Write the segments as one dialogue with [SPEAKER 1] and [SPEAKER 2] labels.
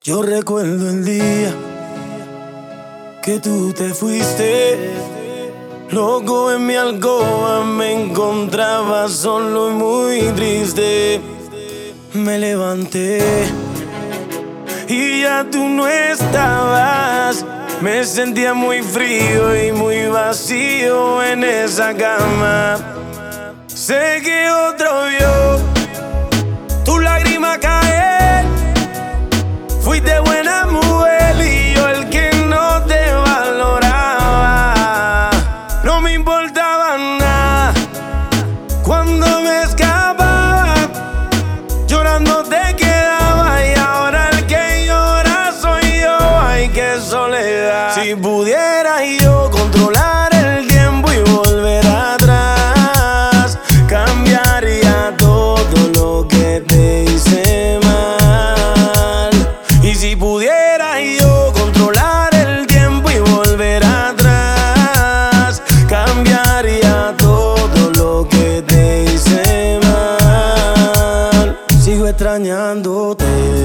[SPEAKER 1] Yo recuerdo el día que tú te fuiste. Loco en mi alcoba me encontraba solo y muy triste. Me levanté y ya tú no estabas. Me sentía muy frío y muy vacío en esa cama. Sé que otro vio tu lágrima caer. Fuiste buena mujer y yo el que no te valoraba. No me importaba nada cuando me escapaba. Llorando te quedaba y ahora el que llora soy yo. Ay, qué soledad. Si pudiera yo controlar el tiempo y volver atrás, cambiaría todo lo que te hice mal. Y si pudiera yo controlar el tiempo y volver atrás, cambiaría todo lo que te hice mal. Sigo extrañándote,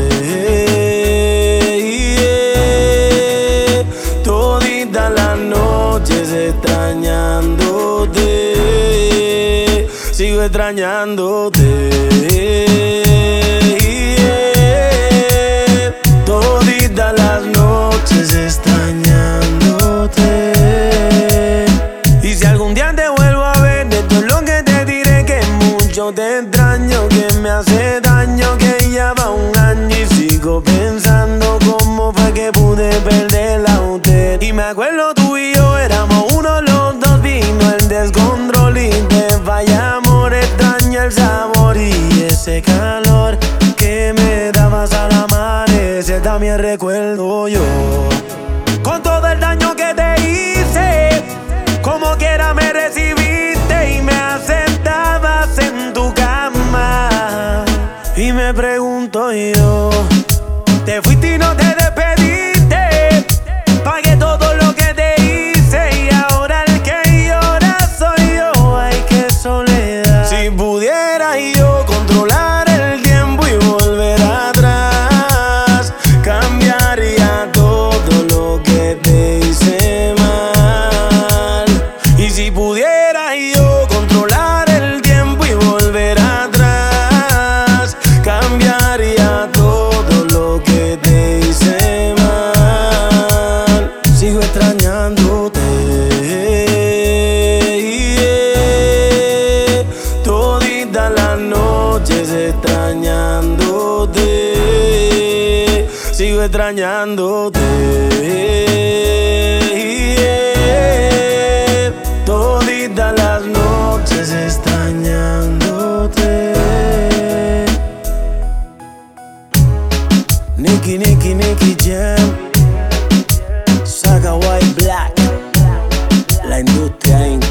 [SPEAKER 1] toditas las noches extrañándote. Sigo extrañándote, toditas las noches extrañándote. Y si algún día te vuelvo a ver, de todo lo que te diré que mucho te extraño, que me hace daño, que ya va un año y sigo pensando cómo fue que pude perderla a usted. Y me acuerdo tú y yo éramos uno, los dos, vino el descontrol y te falla amor. Extraño el sabor y ese calor que me dabas al amanecer. También recuerdo yo con todo el daño que te hice, como quiera me recibiste y me aceptabas en tu cama. Y me pregunto yo, te fuiste y no te despediste, pagué todo lo que te hice y ahora el que llora soy yo. Ay, qué soledad. Si pudiera yo controlar el tiempo y volver atrás, cambiaría todo lo que te hice mal. Y si pudiera yo controlar el tiempo y volver atrás, cambiaría todo lo que te hice mal. Sigo extrañándote, toditas las noches extrañándote. Sigo extrañándote, toditas las noches extrañándote. Nicky Jam, Saga White Black, la industria Inc.